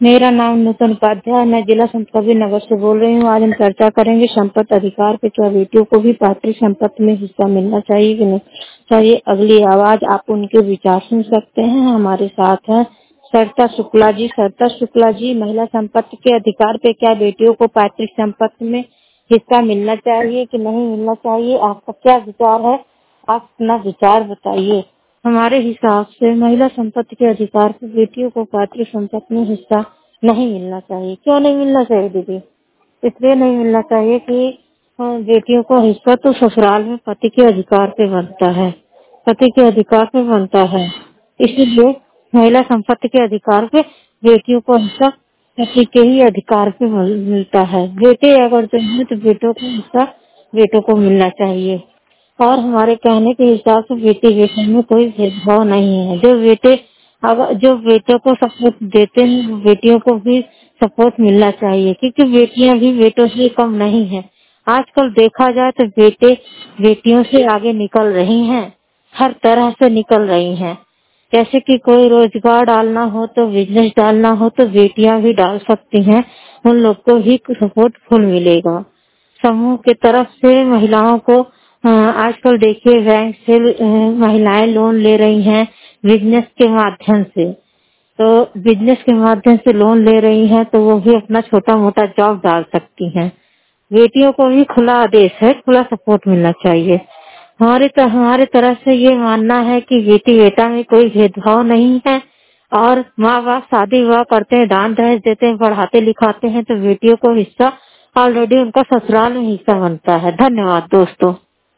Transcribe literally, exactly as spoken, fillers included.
मेरा नाम नूतन उपाध्याय है। मैं जिला संत कबीर नगर से बोल रही हूँ। आज हम चर्चा करेंगे संपत्ति अधिकार पे। क्या बेटियों को भी पैतृक संपत्ति में हिस्सा मिलना चाहिए कि नहीं चाहिए? अगली आवाज आप उनके विचार सुन सकते हैं। हमारे साथ है सरिता शुक्ला जी। सरिता शुक्ला जी, महिला संपत्ति के अधिकार पे क्या बेटियों को पैतृक संपत्ति में हिस्सा मिलना चाहिए कि नहीं मिलना चाहिए? आपका क्या विचार है? आप अपना विचार बताइए। हमारे हिसाब से महिला संपत्ति के अधिकार पर बेटियों को पैतृक संपत्ति में हिस्सा नहीं मिलना चाहिए। क्यों नहीं मिलना चाहिए दीदी? इसलिए नहीं मिलना चाहिए कि बेटियों को हिस्सा तो ससुराल में पति के अधिकार पे बनता है, पति के अधिकार पे बनता है। इसीलिए महिला संपत्ति के अधिकार पे बेटियों को हिस्सा पति के ही अधिकार पे मिलता है। बेटे अगर जो है तो बेटों को हिस्सा बेटों को मिलना चाहिए। और हमारे कहने के हिसाब से बेटी बेटे में कोई भेदभाव नहीं है। जो बेटे अगर जो बेटों को सपोर्ट देते हैं वो बेटियों को भी सपोर्ट मिलना चाहिए, क्योंकि बेटियां भी बेटों से कम नहीं है। आजकल देखा जाए तो बेटे बेटियों से आगे निकल रही हैं, हर तरह से निकल रही हैं। जैसे कि कोई रोजगार डालना हो तो बिजनेस डालना हो तो बेटियां भी डाल सकती हैं, उन लोग को भी सपोर्ट फुल मिलेगा। समूह की तरफ से महिलाओं को आजकल देखिए बैंक से महिलाएं लोन ले रही हैं बिजनेस के माध्यम से। तो बिजनेस के माध्यम से लोन ले रही हैं तो वो भी अपना छोटा मोटा जॉब डाल सकती हैं। बेटियों को भी खुला आदेश है, खुला सपोर्ट मिलना चाहिए। हमारे तर, हमारे तरफ से ये मानना है कि बेटी बेटा में कोई भेदभाव नहीं है। और माँ बाप शादी विवाह करते हैं, दान दहेज देते हैं, पढ़ाते लिखाते हैं तो बेटियों को हिस्सा ऑलरेडी उनका ससुराल में हिस्सा बनता है। धन्यवाद दोस्तों।